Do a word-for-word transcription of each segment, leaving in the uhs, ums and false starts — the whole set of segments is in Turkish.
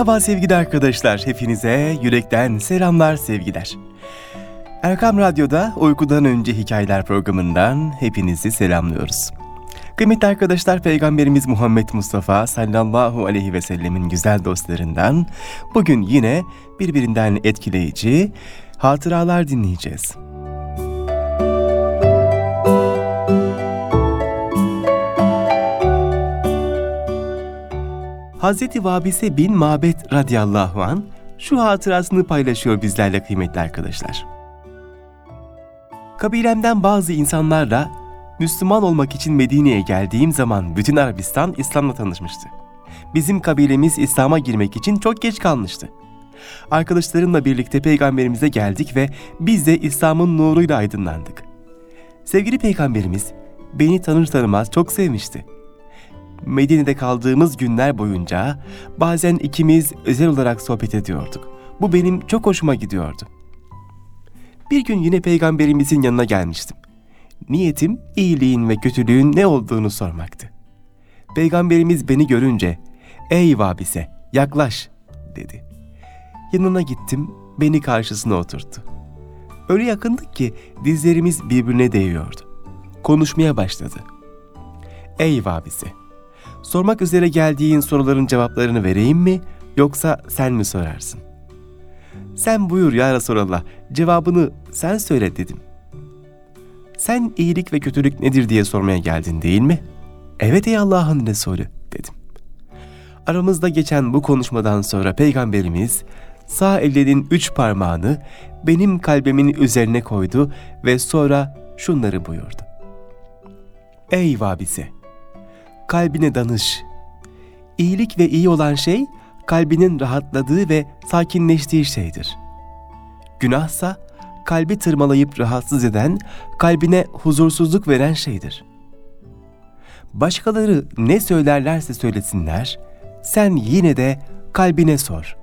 Merhaba sevgili arkadaşlar, hepinize yürekten selamlar, sevgiler. Erkam Radyo'da Uykudan Önce Hikayeler programından hepinizi selamlıyoruz. Kıymetli arkadaşlar, Peygamberimiz Muhammed Mustafa sallallahu aleyhi ve sellemin güzel dostlarından bugün yine birbirinden etkileyici hatıralar dinleyeceğiz. Hazreti Vabise bin Mabet radıyallahu anh şu hatırasını paylaşıyor bizlerle kıymetli arkadaşlar. Kabilemden bazı insanlarla Müslüman olmak için Medine'ye geldiğim zaman bütün Arabistan İslam'la tanışmıştı. Bizim kabilemiz İslam'a girmek için çok geç kalmıştı. Arkadaşlarımla birlikte Peygamberimize geldik ve biz de İslam'ın nuruyla aydınlandık. Sevgili Peygamberimiz beni tanır tanımaz çok sevmişti. Medine'de kaldığımız günler boyunca bazen ikimiz özel olarak sohbet ediyorduk. Bu benim çok hoşuma gidiyordu. Bir gün yine Peygamberimizin yanına gelmiştim. Niyetim iyiliğin ve kötülüğün ne olduğunu sormaktı. Peygamberimiz beni görünce "Ey Vabise, yaklaş," dedi. Yanına gittim, beni karşısına oturttu. Öyle yakındık ki dizlerimiz birbirine değiyordu. Konuşmaya başladı. "Ey Vabise, sormak üzere geldiğin soruların cevaplarını vereyim mi, yoksa sen mi sorarsın?" "Sen buyur ya Resulallah, cevabını sen söyle," dedim. "Sen iyilik ve kötülük nedir diye sormaya geldin değil mi?" "Evet ey Allah'ın Resulü," dedim. Aramızda geçen bu konuşmadan sonra Peygamberimiz sağ elinin üç parmağını benim kalbimin üzerine koydu ve sonra şunları buyurdu. "Ey Vabise, kalbine danış. İyilik ve iyi olan şey, kalbinin rahatladığı ve sakinleştiği şeydir. Günahsa, kalbi tırmalayıp rahatsız eden, kalbine huzursuzluk veren şeydir. Başkaları ne söylerlerse söylesinler, sen yine de kalbine sor."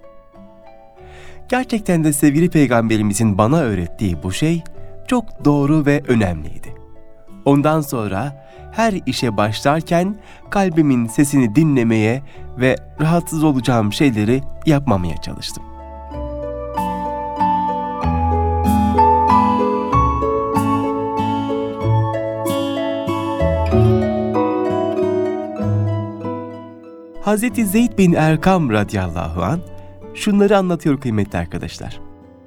Gerçekten de sevgili Peygamberimizin bana öğrettiği bu şey çok doğru ve önemliydi. Ondan sonra her işe başlarken kalbimin sesini dinlemeye ve rahatsız olacağım şeyleri yapmamaya çalıştım. Hazreti Zeyd bin Erkam radıyallahu anh şunları anlatıyor kıymetli arkadaşlar.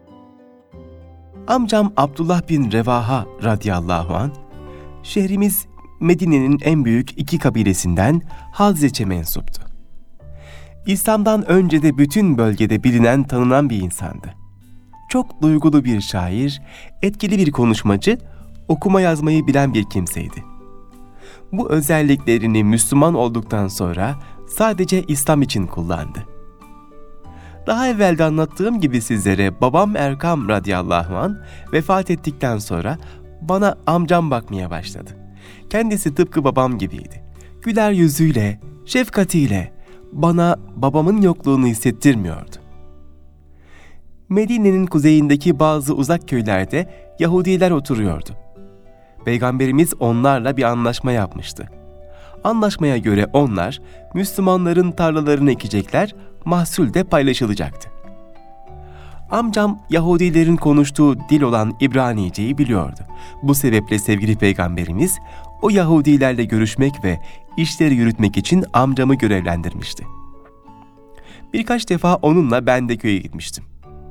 Amcam Abdullah bin Revaha radıyallahu anh, şehrimiz Medine'nin en büyük iki kabilesinden Hazreç'e mensuptu. İslam'dan önce de bütün bölgede bilinen, tanınan bir insandı. Çok duygulu bir şair, etkili bir konuşmacı, okuma yazmayı bilen bir kimseydi. Bu özelliklerini Müslüman olduktan sonra sadece İslam için kullandı. Daha evvel de anlattığım gibi sizlere babam Erkam radıyallahu anh vefat ettikten sonra bana amcam bakmaya başladı. Kendisi tıpkı babam gibiydi. Güler yüzüyle, şefkatiyle bana babamın yokluğunu hissettirmiyordu. Medine'nin kuzeyindeki bazı uzak köylerde Yahudiler oturuyordu. Peygamberimiz onlarla bir anlaşma yapmıştı. Anlaşmaya göre onlar Müslümanların tarlalarını ekecekler, mahsul de paylaşılacaktı. Amcam Yahudilerin konuştuğu dil olan İbranice'yi biliyordu. Bu sebeple sevgili Peygamberimiz o Yahudilerle görüşmek ve işleri yürütmek için amcamı görevlendirmişti. Birkaç defa onunla ben de köye gitmiştim.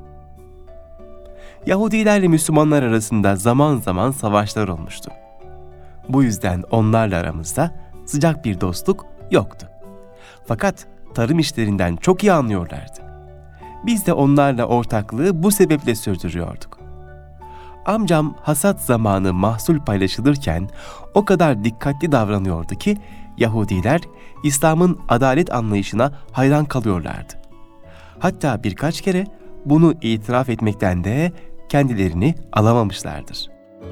Yahudilerle Müslümanlar arasında zaman zaman savaşlar olmuştu. Bu yüzden onlarla aramızda sıcak bir dostluk yoktu. Fakat tarım işlerinden çok iyi anlıyorlardı. Biz de onlarla ortaklığı bu sebeple sürdürüyorduk. Amcam hasat zamanı mahsul paylaşılırken o kadar dikkatli davranıyordu ki Yahudiler İslam'ın adalet anlayışına hayran kalıyorlardı. Hatta birkaç kere bunu itiraf etmekten de kendilerini alamamışlardır.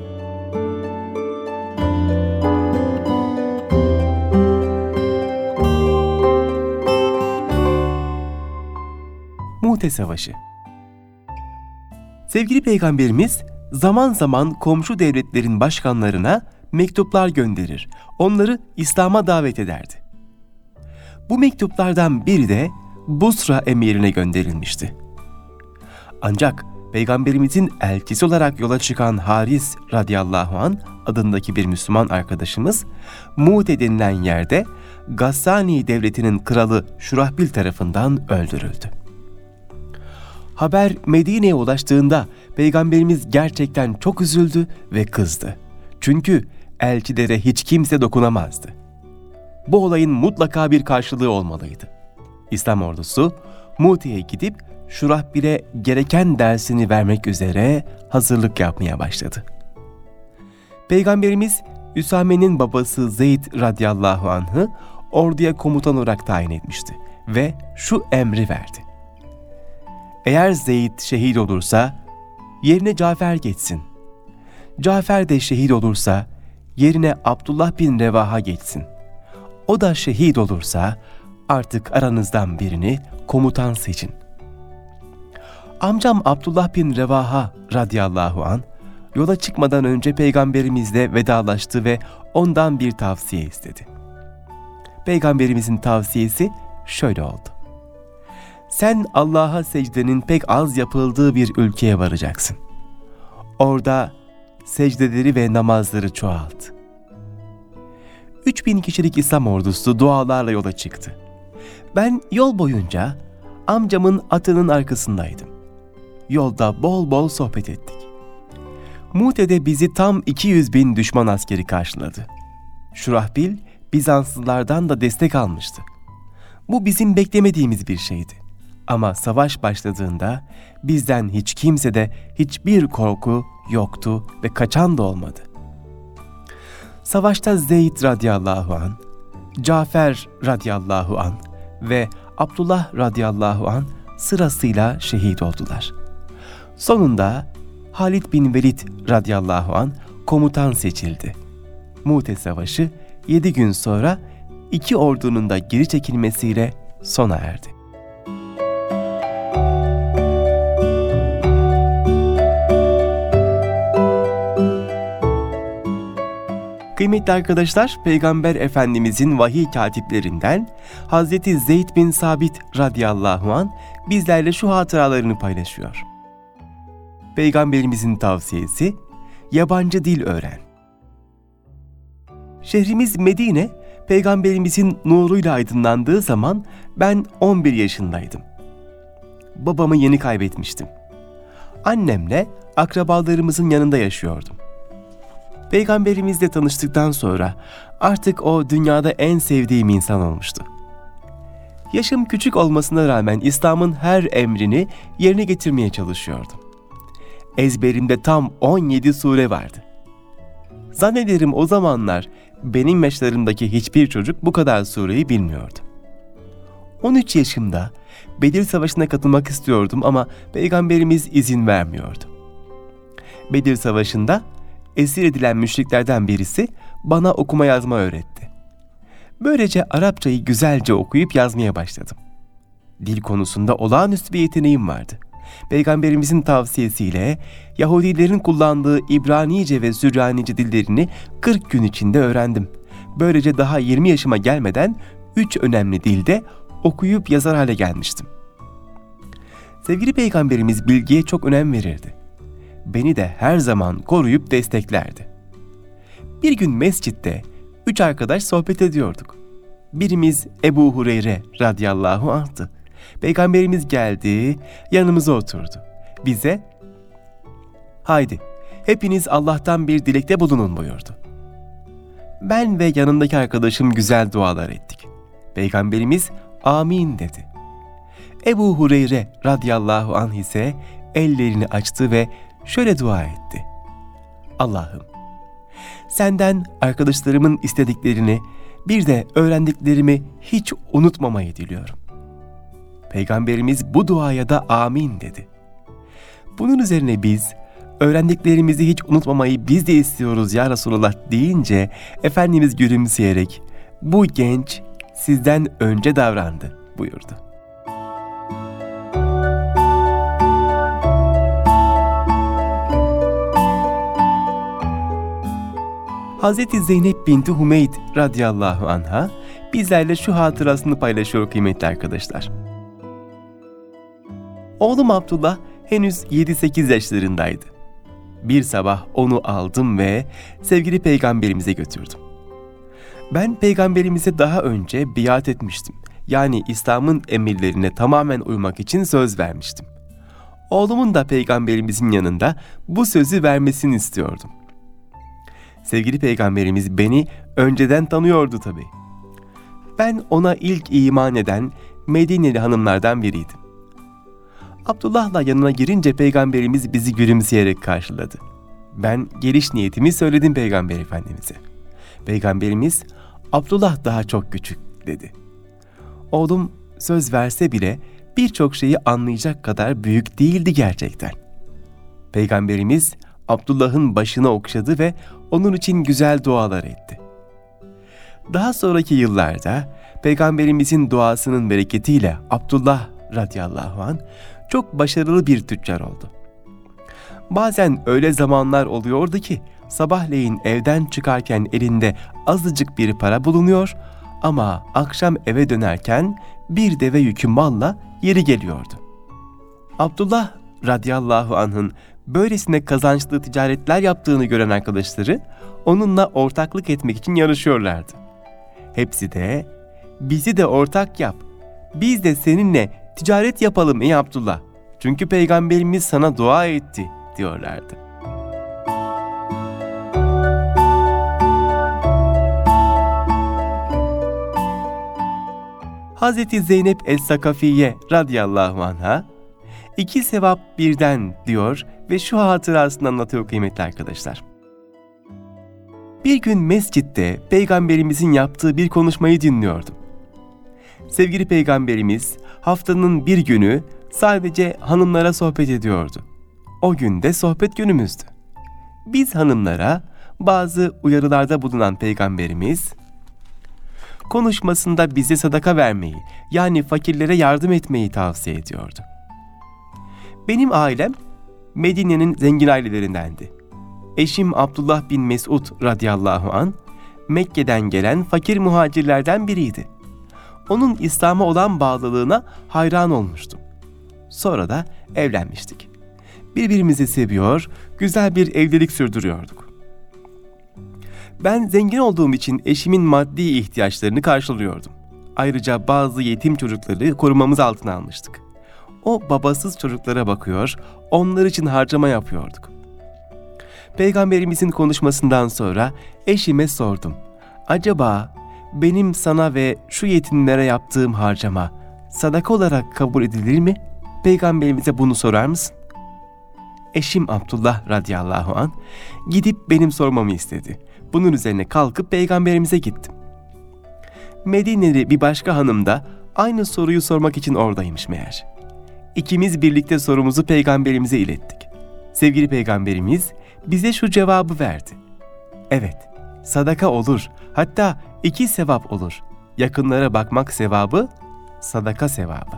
Mu'te Savaşı. Sevgili Peygamberimiz zaman zaman komşu devletlerin başkanlarına mektuplar gönderir, onları İslam'a davet ederdi. Bu mektuplardan biri de Busra emirine gönderilmişti. Ancak Peygamberimizin elçisi olarak yola çıkan Haris radıyallahu anh adındaki bir Müslüman arkadaşımız Mu'te denilen yerde Gassani devletinin kralı Şurahbil tarafından öldürüldü. Haber Medine'ye ulaştığında Peygamberimiz gerçekten çok üzüldü ve kızdı. Çünkü elçilere hiç kimse dokunamazdı. Bu olayın mutlaka bir karşılığı olmalıydı. İslam ordusu Mu'te'ye gidip Şurahbil'e gereken dersini vermek üzere hazırlık yapmaya başladı. Peygamberimiz Üsame'nin babası Zeyd radıyallahu anh'ı orduya komutan olarak tayin etmişti ve şu emri verdi. Eğer Zeyd şehit olursa yerine Cafer geçsin. Cafer de şehit olursa yerine Abdullah bin Revaha geçsin. O da şehit olursa artık aranızdan birini komutan seçin. Amcam Abdullah bin Revaha radıyallahu anh yola çıkmadan önce Peygamberimizle vedalaştı ve ondan bir tavsiye istedi. Peygamberimizin tavsiyesi şöyle oldu. Sen Allah'a secdenin pek az yapıldığı bir ülkeye varacaksın. Orada secdeleri ve namazları çoğalt. Üç bin kişilik İslam ordusu dualarla yola çıktı. Ben yol boyunca amcamın atının arkasındaydım. Yolda bol bol sohbet ettik. Mu'te'de bizi tam iki yüz bin düşman askeri karşıladı. Şurahbil, Bizanslılardan da destek almıştı. Bu bizim beklemediğimiz bir şeydi. Ama savaş başladığında bizden hiç kimsede hiçbir korku yoktu ve kaçan da olmadı. Savaşta Zeyd radıyallahu anh, Cafer radıyallahu anh ve Abdullah radıyallahu anh sırasıyla şehit oldular. Sonunda Halid bin Velid radıyallahu anh komutan seçildi. Mu'te Savaşı yedi gün sonra iki ordunun da geri çekilmesiyle sona erdi. Kıymetli arkadaşlar, Peygamber Efendimizin vahiy katiplerinden Hazreti Zeyd bin Sabit radıyallahu anh bizlerle şu hatıralarını paylaşıyor. Peygamberimizin tavsiyesi, yabancı dil öğren. Şehrimiz Medine, Peygamberimizin nuruyla aydınlandığı zaman ben on bir yaşındaydım. Babamı yeni kaybetmiştim. Annemle akrabalarımızın yanında yaşıyordum. Peygamberimizle tanıştıktan sonra artık o dünyada en sevdiğim insan olmuştu. Yaşım küçük olmasına rağmen İslam'ın her emrini yerine getirmeye çalışıyordum. Ezberimde tam on yedi sure vardı. Zannederim o zamanlar benim yaşlarımdaki hiçbir çocuk bu kadar sureyi bilmiyordu. on üç yaşımda Bedir Savaşı'na katılmak istiyordum ama Peygamberimiz izin vermiyordu. Bedir Savaşı'nda esir edilen müşriklerden birisi bana okuma yazma öğretti. Böylece Arapçayı güzelce okuyup yazmaya başladım. Dil konusunda olağanüstü bir yeteneğim vardı. Peygamberimizin tavsiyesiyle Yahudilerin kullandığı İbranice ve Süryanice dillerini kırk gün içinde öğrendim. Böylece daha yirmi yaşıma gelmeden üç önemli dilde okuyup yazar hale gelmiştim. Sevgili Peygamberimiz bilgiye çok önem verirdi. Beni de her zaman koruyup desteklerdi. Bir gün mescitte üç arkadaş sohbet ediyorduk. Birimiz Ebu Hureyre radıyallahu anh'tı. Peygamberimiz geldi, yanımıza oturdu. Bize, haydi hepiniz Allah'tan bir dilekte bulunun buyurdu. Ben ve yanımdaki arkadaşım güzel dualar ettik. Peygamberimiz amin dedi. Ebu Hureyre radıyallahu anh ise ellerini açtı ve şöyle dua etti. Allah'ım, senden arkadaşlarımın istediklerini, bir de öğrendiklerimi hiç unutmamayı diliyorum. Peygamberimiz bu duaya da amin dedi. Bunun üzerine biz, öğrendiklerimizi hiç unutmamayı biz de istiyoruz ya Resulullah deyince, Efendimiz gülümseyerek, bu genç sizden önce davrandı buyurdu. Hazreti Zeynep binti Hümeyd radıyallahu anha bizlerle şu hatırasını paylaşıyor kıymetli arkadaşlar. Oğlum Abdullah henüz yedi sekiz yaşlarındaydı. Bir sabah onu aldım ve sevgili peygamberimize götürdüm. Ben peygamberimize daha önce biat etmiştim. Yani İslam'ın emirlerine tamamen uymak için söz vermiştim. Oğlumun da peygamberimizin yanında bu sözü vermesini istiyordum. Sevgili peygamberimiz beni önceden tanıyordu tabii. Ben ona ilk iman eden Medineli hanımlardan biriydim. Abdullah'la yanına girince peygamberimiz bizi gülümseyerek karşıladı. Ben geliş niyetimi söyledim peygamber efendimize. Peygamberimiz, Abdullah daha çok küçük dedi. Oğlum söz verse bile birçok şeyi anlayacak kadar büyük değildi gerçekten. Peygamberimiz Abdullah'ın başını okşadı ve onun için güzel dualar etti. Daha sonraki yıllarda Peygamberimizin duasının bereketiyle Abdullah radıyallahu anh çok başarılı bir tüccar oldu. Bazen öyle zamanlar oluyordu ki sabahleyin evden çıkarken elinde azıcık bir para bulunuyor ama akşam eve dönerken bir deve yükü malla geri geliyordu. Abdullah radıyallahu anh'ın böylesine kazançlı ticaretler yaptığını gören arkadaşları onunla ortaklık etmek için yarışıyorlardı. Hepsi de bizi de ortak yap, biz de seninle ticaret yapalım ey Abdullah. Çünkü peygamberimiz sana dua etti diyorlardı. Hazreti Zeynep Es-Sakafiye radıyallahu anha iki sevap birden diyor ve şu hatırasını anlatıyor kıymetli arkadaşlar. Bir gün mescitte peygamberimizin yaptığı bir konuşmayı dinliyordum. Sevgili peygamberimiz haftanın bir günü sadece hanımlara sohbet ediyordu. O gün de sohbet günümüzdü. Biz hanımlara bazı uyarılarda bulunan peygamberimiz konuşmasında bize sadaka vermeyi, yani fakirlere yardım etmeyi tavsiye ediyordu. Benim ailem Medine'nin zengin ailelerindendi. Eşim Abdullah bin Mesud radıyallahu anh Mekke'den gelen fakir muhacirlerden biriydi. Onun İslam'a olan bağlılığına hayran olmuştum. Sonra da evlenmiştik. Birbirimizi seviyor, güzel bir evlilik sürdürüyorduk. Ben zengin olduğum için eşimin maddi ihtiyaçlarını karşılıyordum. Ayrıca bazı yetim çocukları korumamız altına almıştık. O babasız çocuklara bakıyor, onlar için harcama yapıyorduk. Peygamberimizin konuşmasından sonra eşime sordum. Acaba benim sana ve şu yetimlere yaptığım harcama sadaka olarak kabul edilir mi? Peygamberimize bunu sorar mısın? Eşim Abdullah radıyallahu anh gidip benim sormamı istedi. Bunun üzerine kalkıp peygamberimize gittim. Medineli bir başka hanım da aynı soruyu sormak için oradaymış meğer. İkimiz birlikte sorumuzu peygamberimize ilettik. Sevgili peygamberimiz bize şu cevabı verdi. Evet, sadaka olur. Hatta iki sevap olur. Yakınlara bakmak sevabı, sadaka sevabı.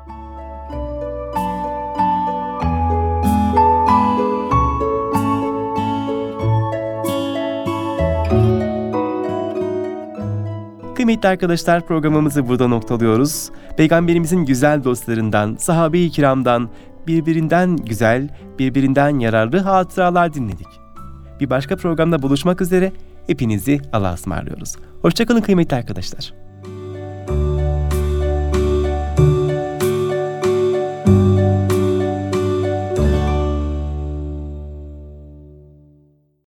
Kıymetli arkadaşlar, programımızı burada noktalıyoruz. Peygamberimizin güzel dostlarından, sahabe-i kiramdan, birbirinden güzel, birbirinden yararlı hatıralar dinledik. Bir başka programda buluşmak üzere, hepinizi Allah'a ısmarlıyoruz. Hoşça kalın kıymetli arkadaşlar.